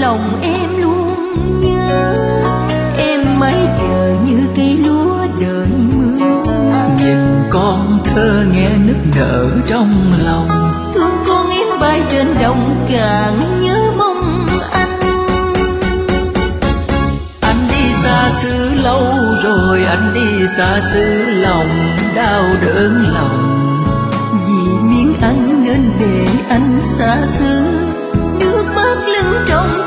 lòng em luôn nhớ. Em mãi chờ như cây lúa đợi mưa. Nhìn con thơ nghe nức nở trong lòng. Thương con em bay trên đồng cạn nhớ mong anh. Anh đi xa xứ lâu rồi, anh đi xa xứ lòng đau đớn lòng. Vì miếng ăn nên để anh xa xứ, nước mắt lưng trong